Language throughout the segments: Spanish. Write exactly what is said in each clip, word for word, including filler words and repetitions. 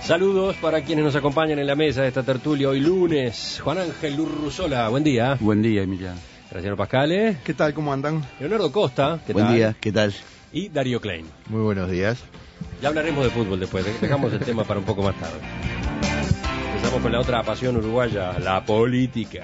Saludos para quienes nos acompañan en la mesa de esta tertulia hoy lunes. Juan Ángel Urruzola, buen día. Buen día, Emiliano. Graciano Pascale. ¿Qué tal? ¿Cómo andan? Leonardo Costa. ¿Qué buen tal? día, ¿qué tal? Y Darío Klein. Muy buenos días. Ya hablaremos de fútbol después, dejamos el tema para un poco más tarde. Empezamos con la otra pasión uruguaya, la política.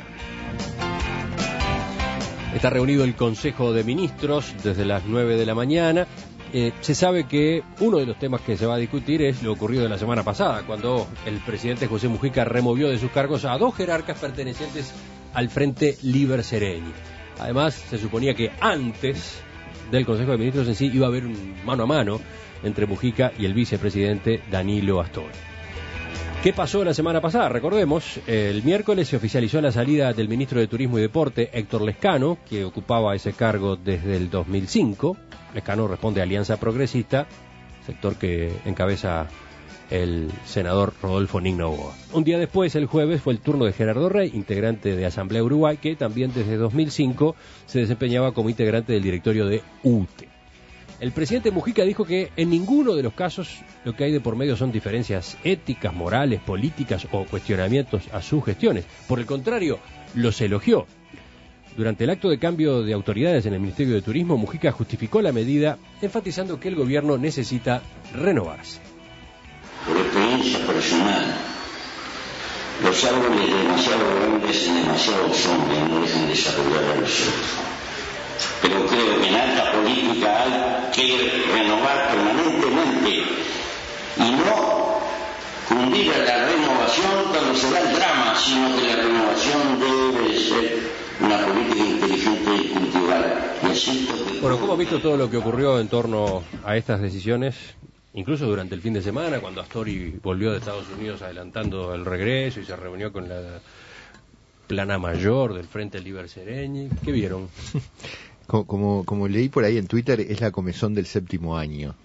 Está reunido el Consejo de Ministros desde las nueve de la mañana. Eh, se sabe que uno de los temas que se va a discutir es lo ocurrido la semana pasada, cuando el presidente José Mujica removió de sus cargos a dos jerarcas pertenecientes al Frente Liber Seregni. Además, se suponía que antes del Consejo de Ministros en sí iba a haber un mano a mano entre Mujica y el vicepresidente Danilo Astori. ¿Qué pasó la semana pasada? Recordemos, el miércoles se oficializó la salida del ministro de Turismo y Deporte, Héctor Lezcano, que ocupaba ese cargo desde el dos mil cinco. Lezcano responde a Alianza Progresista, sector que encabeza el senador Rodolfo Nigno Boa. Un día después, el jueves, fue el turno de Gerardo Rey, integrante de Asamblea Uruguay, que también desde dos mil cinco se desempeñaba como integrante del directorio de U T E. El presidente Mujica dijo que en ninguno de los casos lo que hay de por medio son diferencias éticas, morales, políticas o cuestionamientos a sus gestiones. Por el contrario, los elogió. Durante el acto de cambio de autoridades en el Ministerio de Turismo, Mujica justificó la medida, enfatizando que el gobierno necesita renovarse. Por experiencia personal, los árboles demasiado grandes en demasiado sombra no dejan desarrollar a los otros. Pero creo que en alta política hay que renovar permanentemente y no cundir a la renovación cuando se da el drama, sino que la renovación debe ser una política inteligente y cultural. Que... Bueno, ¿cómo has visto todo lo que ocurrió en torno a estas decisiones? Incluso durante el fin de semana, cuando Astori volvió de Estados Unidos adelantando el regreso y se reunió con la plana mayor del Frente Liber Seregni. ¿Qué vieron? Como, como, como leí por ahí en Twitter, es la comezón del séptimo año.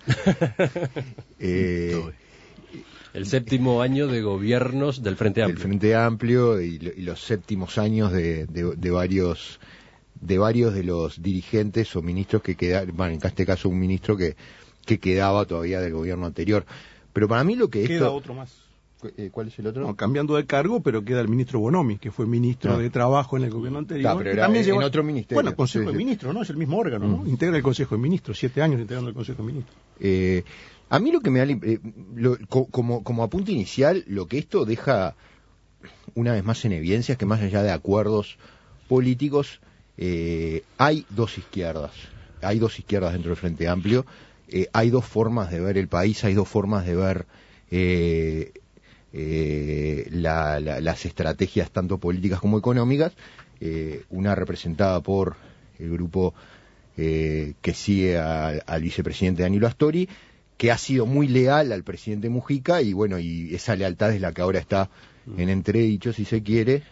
eh, el séptimo año de gobiernos del Frente Amplio. Del Frente Amplio y, y los séptimos años de, de, de varios de varios de los dirigentes o ministros que quedaron, bueno, en este caso un ministro que, que quedaba todavía del gobierno anterior. Pero para mí lo que queda esto... otro más. ¿Cuál es el otro? No, cambiando de cargo, pero queda el ministro Bonomi, que fue ministro no. de Trabajo en el gobierno anterior. Claro, pero era también en llevó... otro ministerio. Bueno, Consejo sí, de sí. Ministros, ¿no? Es el mismo órgano, ¿no? Mm. Integra el Consejo de Ministros, siete años integrando el Consejo de Ministros. Eh, a mí lo que me da, eh, lo, co, como, como apunte inicial, lo que esto deja una vez más en evidencia es que más allá de acuerdos políticos, eh, hay dos izquierdas. Hay dos izquierdas dentro del Frente Amplio. Eh, hay dos formas de ver el país, hay dos formas de ver... Eh, Eh, la, la, las estrategias tanto políticas como económicas, eh, una representada por el grupo eh, que sigue a, al vicepresidente Danilo Astori, que ha sido muy leal al presidente Mujica, y bueno, y esa lealtad es la que ahora está en entredicho, si se quiere,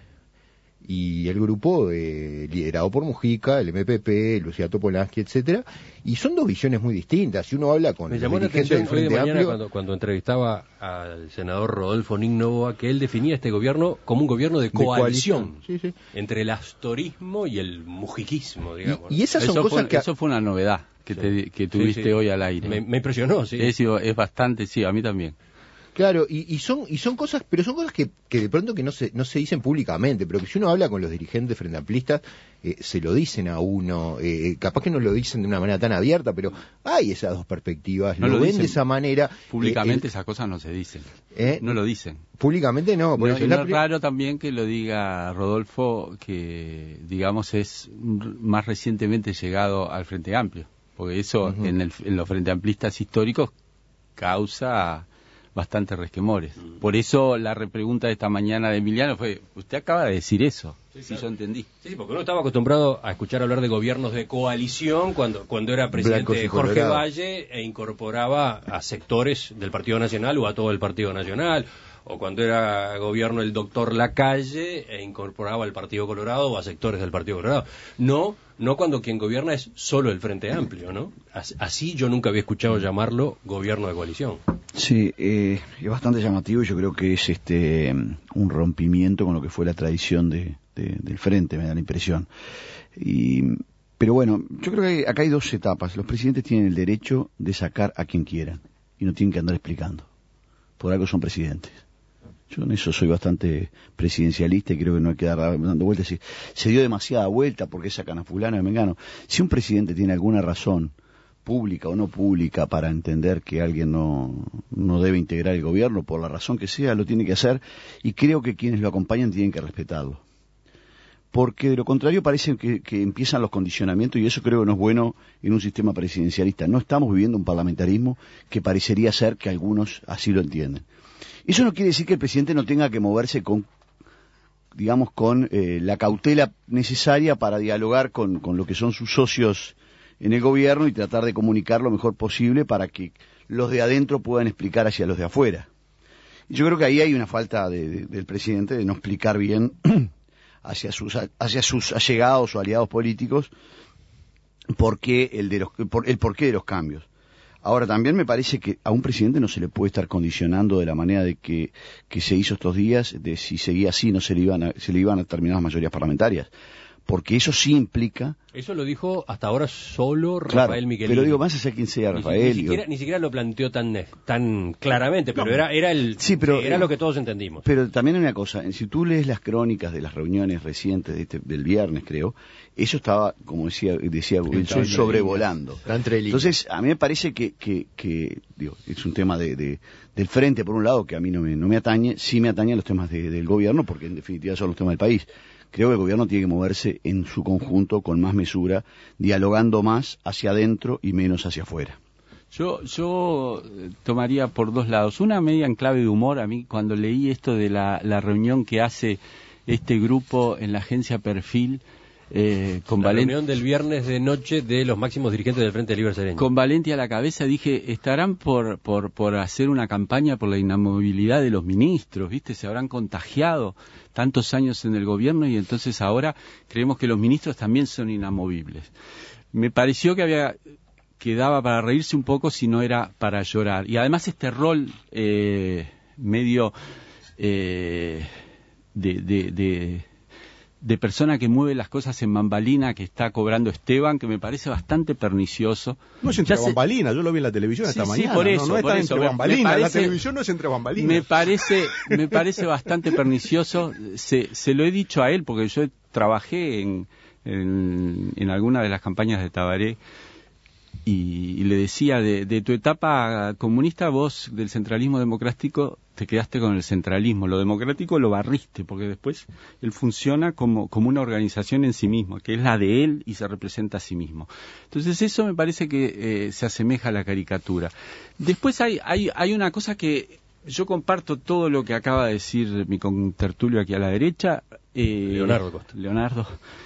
y el grupo eh, liderado por Mujica, el M P P, Lucía Topolansky, etcétera, y son dos visiones muy distintas. Si uno habla con Me los llamó la dirigentes atención del hoy de Frente mañana Amplio, cuando, cuando entrevistaba al senador Rodolfo Nigno Boa, que él definía este gobierno como un gobierno de coalición, de coalición. Sí, sí. entre el astorismo y el mujiquismo, digamos. Y, y esas son eso cosas fue, que... Eso fue una novedad que, sí. te, que tuviste sí, sí. hoy al aire. Me, me impresionó, sí. Es, es bastante, sí, a mí también. Claro, y, y son y son cosas, pero son cosas que, que de pronto que no se no se dicen públicamente, pero que si uno habla con los dirigentes frente amplistas, eh, se lo dicen a uno, eh, capaz que no lo dicen de una manera tan abierta, pero hay esas dos perspectivas, No lo, lo ven dicen. de esa manera. Públicamente eh, esas cosas no se dicen, ¿eh? no lo dicen. Públicamente no, por No, eso y es no la... es raro también que lo diga Rodolfo, que digamos es más recientemente llegado al Frente Amplio, porque eso uh-huh. en, el, en los Frente Amplistas históricos causa bastantes resquemores. Por eso la repregunta de esta mañana de Emiliano fue, usted acaba de decir eso, sí, si claro. Yo entendí. Sí, porque uno estaba acostumbrado a escuchar hablar de gobiernos de coalición cuando, cuando era presidente Jorge Colorado. Valle e incorporaba a sectores del Partido Nacional o a todo el Partido Nacional, o cuando era gobierno el doctor Lacalle e incorporaba al Partido Colorado o a sectores del Partido Colorado. No, no cuando quien gobierna es solo el Frente Amplio, ¿no? Así yo nunca había escuchado llamarlo gobierno de coalición. Sí, eh, es bastante llamativo y yo creo que es este un rompimiento con lo que fue la tradición de, de, del Frente, me da la impresión. Y, pero bueno, yo creo que acá hay dos etapas. Los presidentes tienen el derecho de sacar a quien quieran y no tienen que andar explicando. por algo son presidentes. Yo en eso soy bastante presidencialista y creo que no hay que dar dando vueltas. Se, se dio demasiada vuelta porque sacan a fulano y a mengano. Si un presidente tiene alguna razón, pública o no pública, para entender que alguien no, no debe integrar el gobierno, por la razón que sea, lo tiene que hacer, y creo que quienes lo acompañan tienen que respetarlo. Porque de lo contrario parece que, que empiezan los condicionamientos, y eso creo que no es bueno en un sistema presidencialista. No estamos viviendo un parlamentarismo que parecería ser que algunos así lo entienden. Eso no quiere decir que el presidente no tenga que moverse con, digamos, con eh, la cautela necesaria para dialogar con, con lo que son sus socios en el gobierno y tratar de comunicar lo mejor posible para que los de adentro puedan explicar hacia los de afuera. Y yo creo que ahí hay una falta de, de, del presidente de no explicar bien hacia sus hacia sus allegados o aliados políticos por qué el de los por, el porqué de los cambios. Ahora, también me parece que a un presidente no se le puede estar condicionando de la manera de que, que se hizo estos días, de si seguía así no se le iban a, se le iban a terminar las mayorías parlamentarias. Porque eso sí implica... Eso lo dijo hasta ahora solo Rafael claro, Michelini. Pero digo, más allá de quién sea Rafael... Ni, ni, siquiera, ni siquiera lo planteó tan tan claramente, pero no, era era el sí, pero, era lo que todos entendimos. Pero también hay una cosa, si tú lees las crónicas de las reuniones recientes de este, del viernes, creo, eso estaba, como decía decía Wilson, sobrevolando. Entonces, a mí me parece que, que, que digo, es un tema de, de, del frente, por un lado, que a mí no me, no me atañe, sí me atañen los temas de, del gobierno, porque en definitiva son los temas del país. Creo que el gobierno tiene que moverse en su conjunto con más mesura, dialogando más hacia adentro y menos hacia afuera. Yo, yo tomaría por dos lados. Una media en clave de humor. A mí, cuando leí esto de la, la reunión que hace este grupo en la agencia Perfil, eh, con la Valenti, reunión del viernes de noche de los máximos dirigentes del Frente Libre Sereño. Con Valenti a la cabeza, dije, estarán por, por, por hacer una campaña por la inamovilidad de los ministros, ¿viste? Se habrán contagiado tantos años en el gobierno y entonces ahora creemos que los ministros también son inamovibles. Me pareció que había que daba para reírse un poco si no era para llorar. Y además este rol eh, medio eh, de, de, de, de persona que mueve las cosas en bambalina que está cobrando Esteban, que me parece bastante pernicioso. No es entre ya bambalinas, yo lo vi en la televisión sí, esta sí, mañana. por eso, no, no por está eso, entre bambalinas, parece, la televisión no es entre bambalinas. Me parece, me parece bastante pernicioso, se, se lo he dicho a él, porque yo trabajé en, en, en alguna de las campañas de Tabaré, y, y le decía, de, de tu etapa comunista, vos del centralismo democrático te quedaste con el centralismo, lo democrático lo barriste, porque después él funciona como, como una organización en sí mismo, que es la de él y se representa a sí mismo. Entonces eso me parece que eh, se asemeja a la caricatura. Después hay, hay, hay una cosa que yo comparto todo lo que acaba de decir mi contertulio aquí a la derecha. Eh, Leonardo Costa. Leonardo.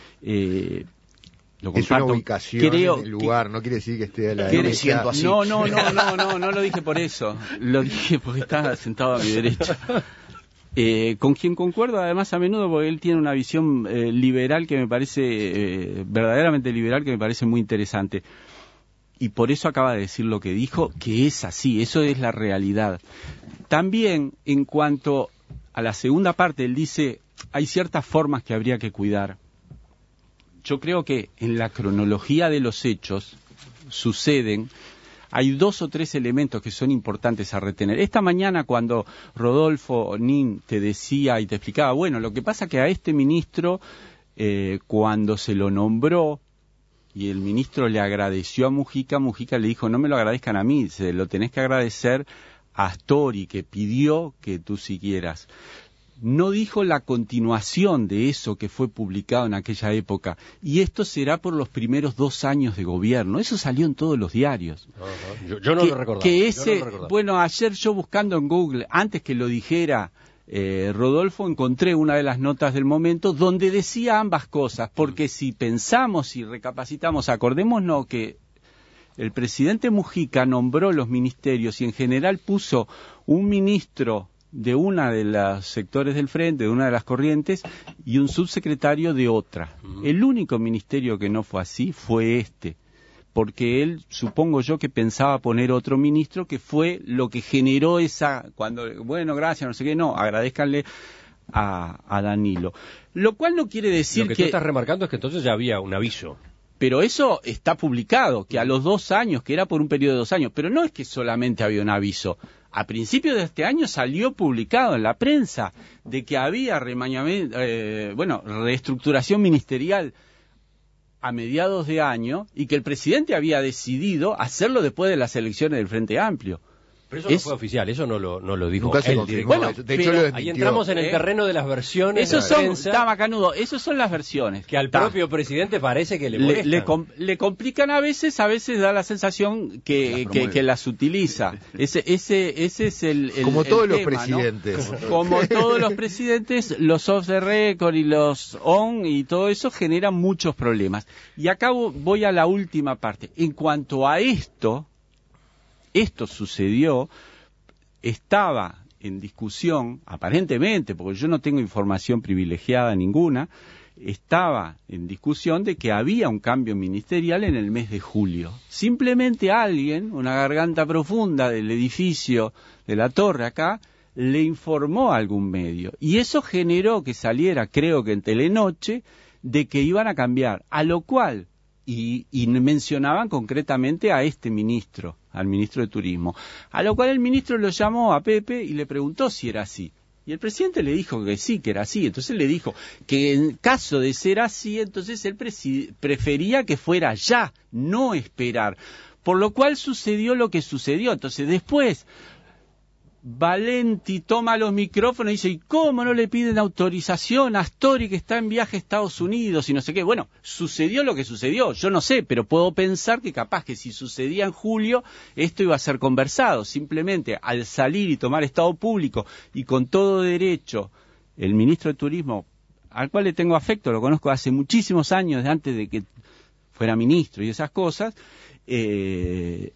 Eh, Lo es comparto. una ubicación Creo en el lugar, que, no quiere decir que esté a la que derecha. así. No, no, no, no, no, no lo dije por eso. Lo dije porque estaba sentado a mi derecha. Eh, con quien concuerdo además a menudo, porque él tiene una visión eh, liberal que me parece, eh, verdaderamente liberal, que me parece muy interesante. Y por eso acaba de decir lo que dijo, que es así, eso es la realidad. También, en cuanto a la segunda parte, él dice, hay ciertas formas que habría que cuidar. Yo creo que en la cronología de los hechos suceden, hay dos o tres elementos que son importantes a retener. Esta mañana cuando Rodolfo Nin te decía y te explicaba, bueno, lo que pasa que a este ministro, eh, cuando se lo nombró y el ministro le agradeció a Mujica, Mujica le dijo, no me lo agradezcan a mí, se lo tenés que agradecer a Astori, que pidió que tú siguieras. No dijo la continuación de eso que fue publicado en aquella época, y esto será por los primeros dos años de gobierno. Eso salió en todos los diarios. Uh-huh. Yo, yo no que, lo recordaba. Que ese, yo no lo recordaba. Bueno, ayer yo buscando en Google, antes que lo dijera eh, Rodolfo, encontré una de las notas del momento donde decía ambas cosas, porque si pensamos y recapacitamos, acordémonos que el presidente Mujica nombró los ministerios y en general puso un ministro de una de los sectores del frente, de una de las corrientes, y un subsecretario de otra. Uh-huh. El único ministerio que no fue así fue este, porque él, supongo yo, que pensaba poner otro ministro, que fue lo que generó esa, cuando, bueno, gracias, no sé qué, no, agradezcanle a, a Danilo. Lo cual no quiere decir que... Lo que que... tú estás remarcando es que entonces ya había un aviso. Pero eso está publicado, que a los dos años, que era por un periodo de dos años, pero no es que solamente había un aviso. a principios de este año salió publicado en la prensa de que había remañamiento, eh, bueno, reestructuración ministerial a mediados de año y que el presidente había decidido hacerlo después de las elecciones del Frente Amplio. Pero eso es, no fue oficial, eso no lo, no lo dijo nunca se él. confirmó. Bueno, de hecho, pero lo ahí entramos en el ¿eh? terreno de las versiones Esos de la son, prensa, está macanudo, esas son las versiones. que al Está. propio presidente parece que le Le, molestan. le, com- le complican a veces, a veces da la sensación que, Las que, que las utiliza. Ese, ese, ese es el, el Como el todos los tema, presidentes. ¿no? Como todos los presidentes, los off the record y los on y todo eso generan muchos problemas. Y acá voy a la última parte. En cuanto a esto, esto sucedió, estaba en discusión, aparentemente, porque yo no tengo información privilegiada ninguna, estaba en discusión de que había un cambio ministerial en el mes de julio. Simplemente alguien, una garganta profunda del edificio de la torre acá, le informó a algún medio. Y eso generó que saliera, creo que en Telenoche, de que iban a cambiar. A lo cual, y, y mencionaban concretamente a este ministro, al ministro de Turismo. A lo cual el ministro lo llamó a Pepe y le preguntó si era así. Y el presidente le dijo que sí, que era así. Entonces le dijo que en caso de ser así, entonces él presi- prefería que fuera ya, no esperar. Por lo cual sucedió lo que sucedió. Entonces después Valenti toma los micrófonos y dice, ¿y cómo no le piden autorización a Astori que está en viaje a Estados Unidos y no sé qué? Bueno, sucedió lo que sucedió, yo no sé, pero puedo pensar que capaz que si sucedía en julio, esto iba a ser conversado. Simplemente al salir y tomar estado público y con todo derecho, el ministro de Turismo, al cual le tengo afecto, lo conozco hace muchísimos años, antes de que fuera ministro y esas cosas, eh...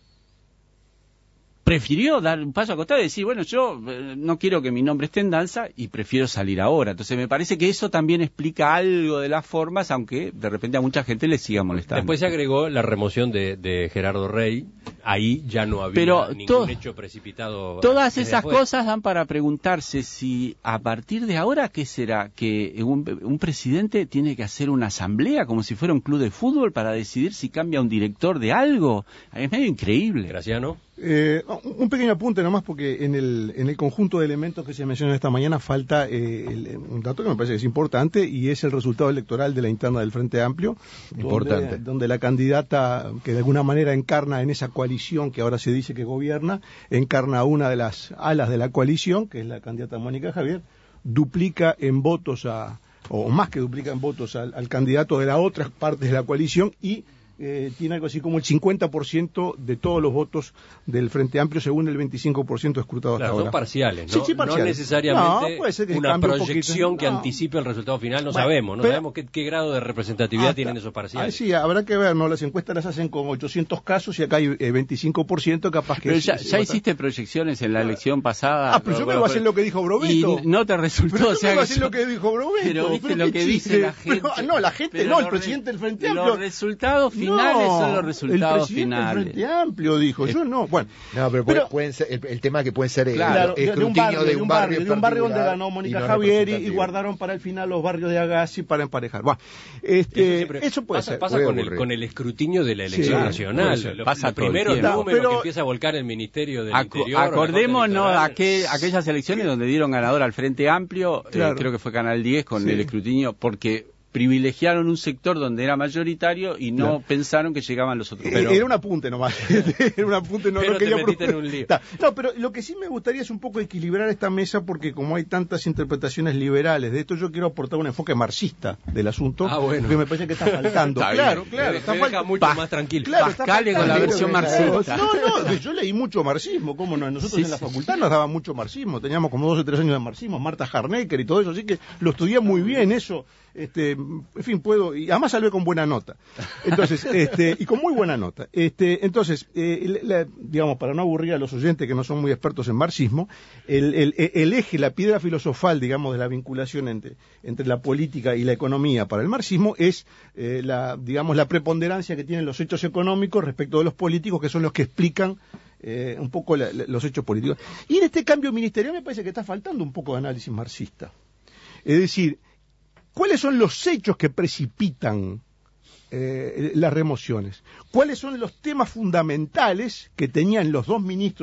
prefirió dar un paso a costado y decir, bueno, yo eh, no quiero que mi nombre esté en danza y prefiero salir ahora. Entonces me parece que eso también explica algo de las formas, aunque de repente a mucha gente le siga molestando. Después se agregó la remoción de, de Gerardo Rey, ahí ya no había Pero ningún to- hecho precipitado. Todas desde esas afuera. cosas dan para preguntarse si a partir de ahora, ¿qué será? ¿Que un, un presidente tiene que hacer una asamblea como si fuera un club de fútbol para decidir si cambia un director de algo? Es medio increíble. Graciano. Eh, un pequeño apunte nomás, porque en el, en el conjunto de elementos que se mencionan esta mañana falta eh, el, un dato que me parece que es importante, y es el resultado electoral de la interna del Frente Amplio, Importante. donde, donde la candidata que de alguna manera encarna en esa coalición que ahora se dice que gobierna, encarna una de las alas de la coalición, que es la candidata Mónica Javier, duplica en votos a, o más que duplica en votos al, al candidato de la otra parte de la coalición, y Eh, tiene algo así como el cincuenta por ciento de todos los votos del Frente Amplio, según el veinticinco por ciento escrutado hasta Claro, son ahora. parciales, ¿no? Sí, sí, parciales. No necesariamente No, puede ser que una cambie un proyección poquito. que No. anticipe el resultado final, no Bueno, sabemos, no pero- sabemos qué, qué grado de representatividad Hasta- tienen esos Ah, parciales. sí, habrá que ver, ¿no? Las encuestas las hacen con ochocientos casos y acá hay eh, veinticinco por ciento capaz que... Pero es- ya, es ya bastante- hiciste proyecciones en la elección pasada. Ah, pero yo me voy a hacer lo que dijo Brobeto. Y no te resultó. Pero o yo sea me voy a que hacer yo- lo que dijo Brobeto. Pero viste pero lo qué que dice chiste. la gente. Pero, ah, no, la gente Pero no, el los re- presidente del Frente Los Amplio. resultados finales No, son los resultados el presidente finales. del Frente Amplio dijo, yo no. Bueno, No, pero, puede- Pero- pueden ser, el, el tema que pueden ser el claro, de, de un escrutinio barrio, de un barrio, de un barrio donde particular ganó Mónica y no Javier y, y representativo. guardaron para el final los barrios de Agassi para emparejar. Bueno, Eso, este, siempre eso puede pasa, ser. pasa puede con, el, ocurrir. con el escrutinio de la elección Sí, nacional. puede ser. Lo- Pasa los todo el primeros tiempo. números Pero- que empieza a volcar el Ministerio del Aco- Interior. la cosa acordémonos electoral. aquel, aquellas elecciones donde dieron ganador al Frente Amplio, eh, Claro. creo que fue Canal diez con Sí. el escrutinio, porque privilegiaron un sector donde era mayoritario y no Claro. pensaron que llegaban los otros. Eh, Pero Era un apunte nomás. Era un apunte, no, Pero no te quería metiste pro- en un lío. Ta. No, pero lo que sí me gustaría es un poco equilibrar esta mesa, porque como hay tantas interpretaciones liberales de esto, yo quiero aportar un enfoque marxista del asunto, Ah, bueno. que me parece que está faltando. Está claro, bien. claro. Me- está me fal- deja mucho Pa- más tranquilo. Claro, está Pascale con la faltando. versión marxista. No, no, yo leí mucho marxismo, ¿cómo no? Nosotros Sí, en la sí. facultad nos daba mucho marxismo, teníamos como dos o tres años de marxismo, Marta Harnecker y todo eso, así que lo estudié muy bien eso. Este, en fin, puedo, y además salvé con buena nota. Entonces, este, y con muy buena nota. Este, entonces, eh, la- digamos, para no aburrir a los oyentes que no son muy expertos en marxismo, el, el, el eje, la piedra filosofal, digamos, de la vinculación entre, entre la política y la economía para el marxismo es, eh, la, digamos, la preponderancia que tienen los hechos económicos respecto de los políticos, que son los que explican eh, un poco la- la- los hechos políticos. Y en este cambio ministerial me parece que está faltando un poco de análisis marxista. Es decir, ¿cuáles son los hechos que precipitan eh, las remociones? ¿Cuáles son los temas fundamentales que tenían los dos ministros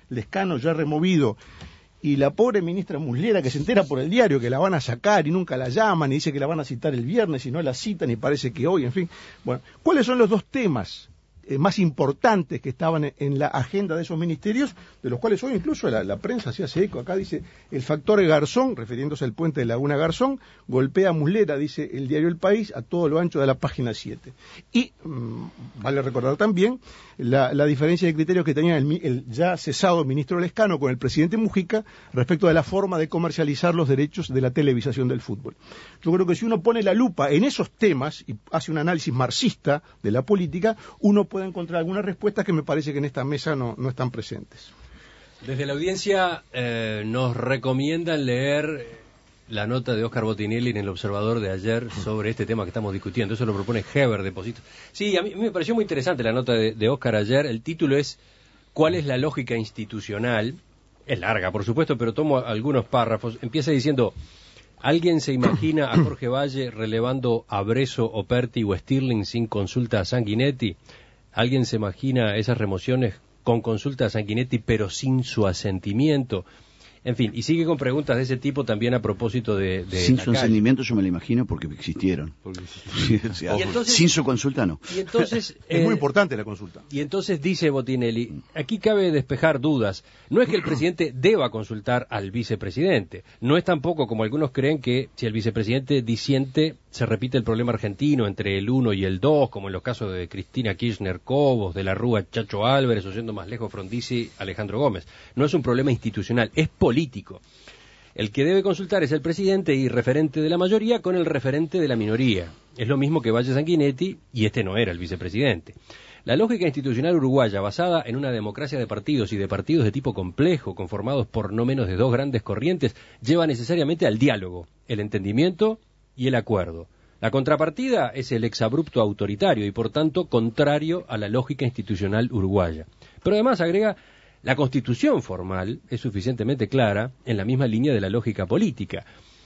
Lescano ya removido, y la pobre ministra Muslera que se entera por el diario que la van a sacar y nunca la llaman y dice que la van a citar el viernes y no la citan y parece que hoy, en fin. Bueno, ¿cuáles son los dos temas eh, más importantes que estaban en, en la agenda de esos ministerios, de los cuales hoy incluso la, la prensa se hace eco? Acá dice, el factor Garzón, refiriéndose al puente de Laguna Garzón, golpea a Muslera, dice el diario El País, a todo lo ancho de la página siete. Y mmm, vale recordar también la, la diferencia de criterios que tenía el, el ya cesado ministro Lescano con el presidente Mujica respecto de la forma de comercializar los derechos de la televisación del fútbol. Yo creo que si uno pone la lupa en esos temas y hace un análisis marxista de la política, uno puede encontrar algunas respuestas que me parece que en esta mesa no, no están presentes. Desde la audiencia eh, nos recomiendan leer la nota de Óscar Botinelli en El Observador de ayer sobre este tema que estamos discutiendo. Eso lo propone Heber Deposito. Sí, a mí, a mí me pareció muy interesante la nota de, de Óscar ayer. El título es ¿Cuál es la lógica institucional? Es larga, por supuesto, pero tomo algunos párrafos. Empieza diciendo: ¿alguien se imagina a Jorge Valle relevando a Bresso, Operti o Stirling sin consulta a Sanguinetti? ¿Alguien se imagina esas remociones con consulta a Sanguinetti pero sin su asentimiento? En fin, y sigue con preguntas de ese tipo también a propósito de... de sin su asentimiento yo me lo imagino porque existieron. Porque existieron. Sí, o sea, entonces, sin su consulta no. Y entonces, es eh, muy importante la consulta. Y entonces dice Botinelli, aquí cabe despejar dudas. No es que el presidente deba consultar al vicepresidente. No es tampoco como algunos creen que si el vicepresidente disiente se repite el problema argentino entre el uno y el dos, como en los casos de Cristina Kirchner Cobos, de la Rúa Chacho Álvarez, o yendo más lejos Frondizi Alejandro Gómez. No es un problema institucional, es político. El que debe consultar es el presidente y referente de la mayoría con el referente de la minoría. Es lo mismo que Valle Sanguinetti, y este no era el vicepresidente. La lógica institucional uruguaya, basada en una democracia de partidos y de partidos de tipo complejo, conformados por no menos de dos grandes corrientes, lleva necesariamente al diálogo, el entendimiento y el acuerdo. La contrapartida es el exabrupto autoritario y, por tanto, contrario a la lógica institucional uruguaya. Pero además, agrega, la constitución formal es suficientemente clara en la misma línea de la lógica política.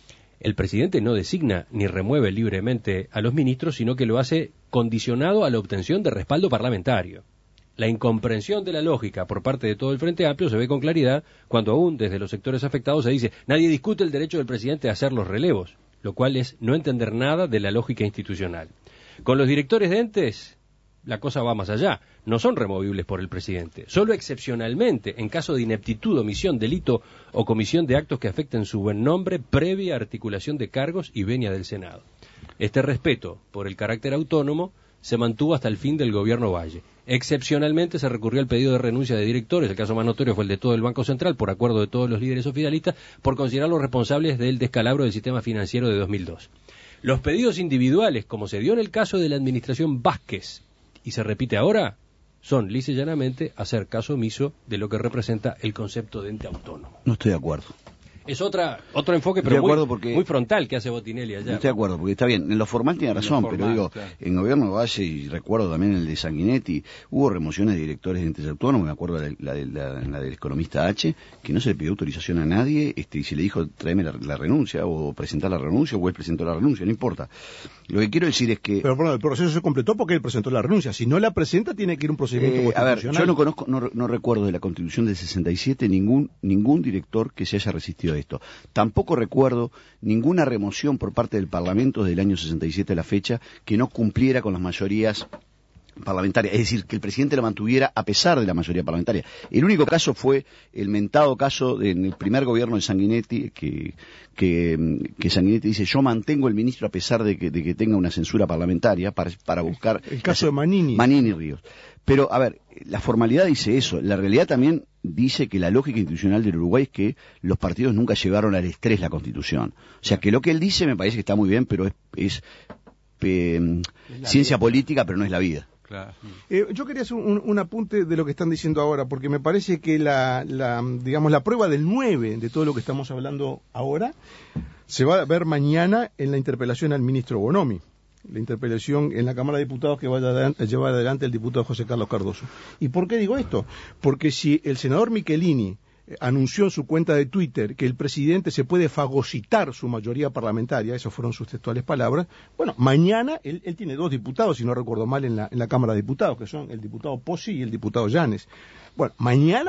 El presidente no designa ni remueve libremente a los ministros, sino que lo hace condicionado a la obtención de respaldo parlamentario. La incomprensión de la lógica por parte de todo el Frente Amplio se ve con claridad cuando aún desde los sectores afectados se dice nadie discute el derecho del presidente a hacer los relevos, lo cual es no entender nada de la lógica institucional. Con los directores de entes, la cosa va más allá. No son removibles por el presidente. Solo excepcionalmente, en caso de ineptitud, omisión, delito o comisión de actos que afecten su buen nombre, previa articulación de cargos y venia del Senado. Este respeto por el carácter autónomo se mantuvo hasta el fin del gobierno Valle. Excepcionalmente se recurrió al pedido de renuncia de directores, el caso más notorio fue el de todo el Banco Central, por acuerdo de todos los líderes oficialistas, por considerarlos responsables del descalabro del sistema financiero de dos mil dos. Los pedidos individuales, como se dio en el caso de la administración Vázquez, y se repite ahora, son lisa y llanamente hacer caso omiso de lo que representa el concepto de ente autónomo. No estoy de acuerdo. Es otra otro enfoque, pero muy, porque, muy frontal que hace Botinelli allá. No estoy de acuerdo, porque está bien, en lo formal tiene razón, formal, pero digo, claro. En gobierno de Valle, y recuerdo también el de Sanguinetti, hubo remociones de directores de entes autónomos, me acuerdo la, la, la, la del economista H, que no se le pidió autorización a nadie, este, y se le dijo tráeme la, la renuncia, o presentar la renuncia, o él presentó la renuncia, no importa. Lo que quiero decir es que... Pero bueno, el proceso se completó porque él presentó la renuncia, si no la presenta tiene que ir un procedimiento eh, constitucional. A ver, yo no conozco, no, no recuerdo de la Constitución del sesenta y siete ningún, ningún director que se haya resistido a esto. Tampoco Tampoco recuerdo ninguna remoción por parte del Parlamento desde el año sesenta y siete a la fecha que no cumpliera con las mayorías parlamentarias, es decir, que el presidente la mantuviera a pesar de la mayoría parlamentaria. El único caso fue el mentado caso de, en el primer gobierno de Sanguinetti, que, que, que Sanguinetti dice, yo mantengo el ministro a pesar de que, de que tenga una censura parlamentaria para, para buscar... El caso de Manini. Manini Ríos. Pero, a ver, la formalidad dice eso, la realidad también dice que la lógica institucional del Uruguay es que los partidos nunca llevaron al estrés la Constitución. O sea, que lo que él dice me parece que está muy bien, pero es, es eh, ciencia política, pero no es la vida. Claro. Eh, yo quería hacer un, un apunte de lo que están diciendo ahora, porque me parece que la, la, digamos, la prueba del nueve de todo lo que estamos hablando ahora se va a ver mañana en la interpelación al ministro Bonomi. La interpelación en la Cámara de Diputados que va a llevar adelante el diputado José Carlos Cardoso. ¿Y por qué digo esto? Porque si el senador Michelini anunció en su cuenta de Twitter que el presidente se puede fagocitar su mayoría parlamentaria, esas fueron sus textuales palabras, bueno, mañana él, él tiene dos diputados, si no recuerdo mal, en la, en la Cámara de Diputados, que son el diputado Pozzi y el diputado Llanes. Bueno, mañana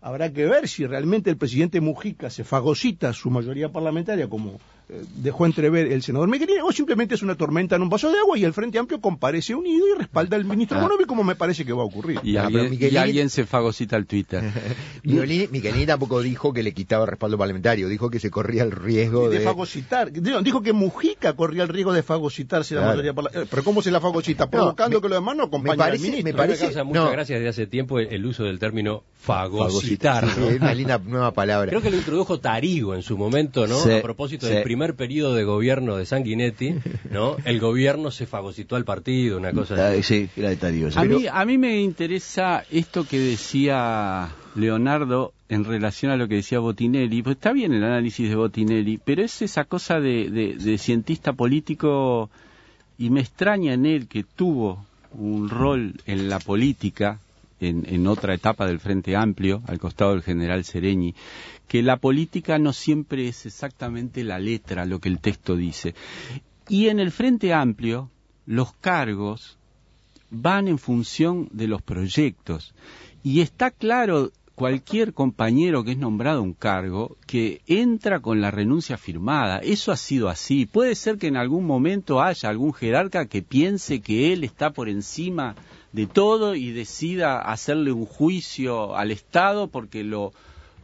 habrá que ver si realmente el presidente Mujica se fagocita su mayoría parlamentaria, como eh, dejó entrever el senador Michelini, o simplemente es una tormenta en un vaso de agua y el Frente Amplio comparece unido y respalda al ministro ah. Bonomi, como me parece que va a ocurrir. Y, Ah, alguien, Michelini... y alguien se fagocita el Twitter. Michelini, Michelini tampoco dijo que le quitaba respaldo parlamentario, dijo que se corría el riesgo de, de... de fagocitar. Dijo que Mujica corría el riesgo de fagocitarse claro. la mayoría parlamentaria. Pero ¿cómo se la fagocita? Provocando no, me, que los demás no acompañen me parece, al ministro. Me parece, me causa mucha no. gracia desde hace tiempo el, el uso del término fagocitar. Sí, ¿no? es una linda nueva palabra. Creo que lo introdujo Tarigo en su momento, ¿no? Sí, a propósito sí. del primer periodo de gobierno de Sanguinetti, ¿no? El gobierno se fagocitó al partido, una cosa Ah, así. sí, era de Tarío. A mí, a mí me interesa esto que decía Leonardo en relación a lo que decía Botinelli, pues está bien el análisis de Botinelli, pero es esa cosa de, de, de cientista político, y me extraña en él que tuvo un rol en la política, en, en otra etapa del Frente Amplio, al costado del general Sereñi, que la política no siempre es exactamente la letra, lo que el texto dice. Y en el Frente Amplio, los cargos van en función de los proyectos. Y está claro, cualquier compañero que es nombrado a un cargo, que entra con la renuncia firmada. Eso ha sido así. Puede ser que en algún momento haya algún jerarca que piense que él está por encima de todo y decida hacerle un juicio al Estado porque lo,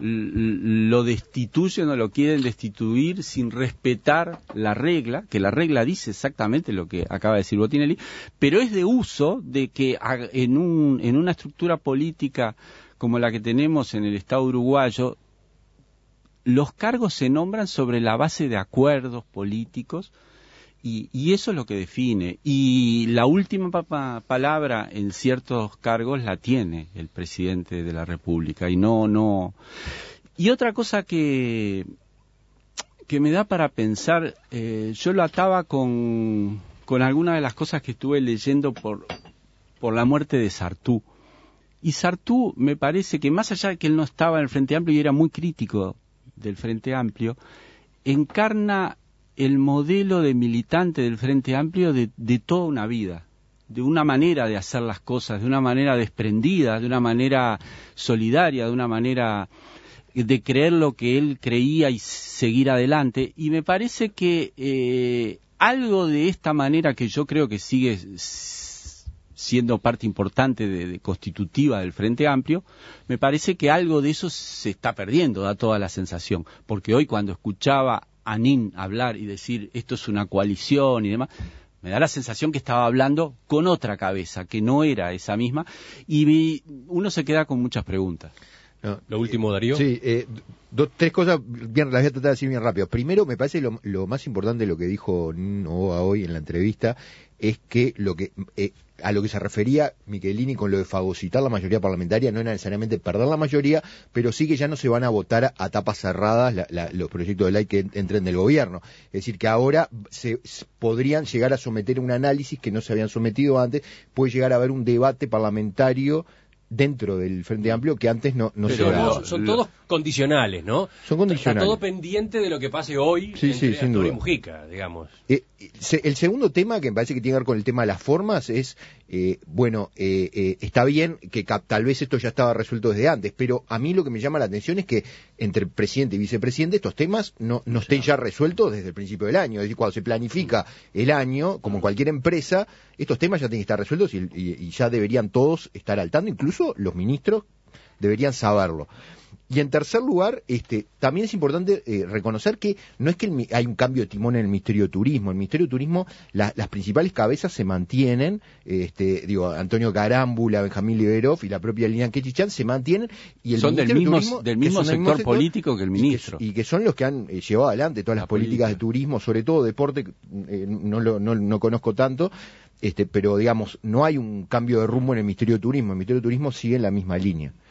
lo destituyen o lo quieren destituir sin respetar la regla, que la regla dice exactamente lo que acaba de decir Botinelli, pero es de uso de que en, un, en una estructura política como la que tenemos en el Estado uruguayo, los cargos se nombran sobre la base de acuerdos políticos y, y eso es lo que define. Y la última pa palabra en ciertos cargos la tiene el presidente de la República. Y no, no. Y otra cosa que, que me da para pensar, eh, yo lo ataba con, con algunas de las cosas que estuve leyendo por, por la muerte de Sartú. Y Sartú me parece que más allá de que él no estaba en el Frente Amplio y era muy crítico del Frente Amplio, encarna el modelo de militante del Frente Amplio de, de toda una vida, de una manera de hacer las cosas, de una manera desprendida, de una manera solidaria, de una manera de creer lo que él creía y seguir adelante. Y me parece que eh, algo de esta manera que yo creo que sigue siendo parte importante de, de constitutiva del Frente Amplio, me parece que algo de eso se está perdiendo, da toda la sensación, porque hoy cuando escuchaba a Nin hablar y decir esto es una coalición y demás, me da la sensación que estaba hablando con otra cabeza, que no era esa misma, y mi, uno se queda con muchas preguntas. No, Lo último, Darío. Sí, eh, dos, tres cosas, bien, las voy a tratar de decir bien rápido. Primero, me parece lo, lo más importante de lo que dijo Novoa hoy en la entrevista es que lo que eh, a lo que se refería Michelini con lo de fagocitar la mayoría parlamentaria no era necesariamente perder la mayoría, pero sí que ya no se van a votar a, a tapas cerradas la, la, los proyectos de ley que entren del gobierno. Es decir, que ahora se, se podrían llegar a someter a un análisis que no se habían sometido antes, puede llegar a haber un debate parlamentario dentro del Frente Amplio que antes no, no se daba. Son, son todos condicionales, ¿no? Son condicionales. Está todo pendiente de lo que pase hoy sí, entre sí, sin Astor duda. y Mujica, digamos. Eh, se, el segundo tema que me parece que tiene que ver con el tema de las formas es, eh, bueno, eh, eh, está bien que cap, tal vez esto ya estaba resuelto desde antes, pero a mí lo que me llama la atención es que entre presidente y vicepresidente estos temas no, no estén ya resueltos desde el principio del año. Es decir, cuando se planifica el año, como cualquier empresa, estos temas ya tienen que estar resueltos y, y, y ya deberían todos estar al tanto, incluso los ministros deberían saberlo. Y en tercer lugar, este, también es importante eh, reconocer que no es que el, hay un cambio de timón en el Ministerio de Turismo. El Ministerio de Turismo, la, las principales cabezas se mantienen, este, digo, Antonio Carámbula, Benjamín Liberov y la propia Lilian Quechichán se mantienen. Y el son del Ministerio mismo, de Turismo, del mismo sector, sector político que el ministro. Y que, y que son los que han eh, llevado adelante todas la las políticas política. de turismo, sobre todo deporte, eh, no, lo, no, no conozco tanto. Este, pero digamos, no hay un cambio de rumbo en el Ministerio de Turismo. El Ministerio de Turismo sigue en la misma línea.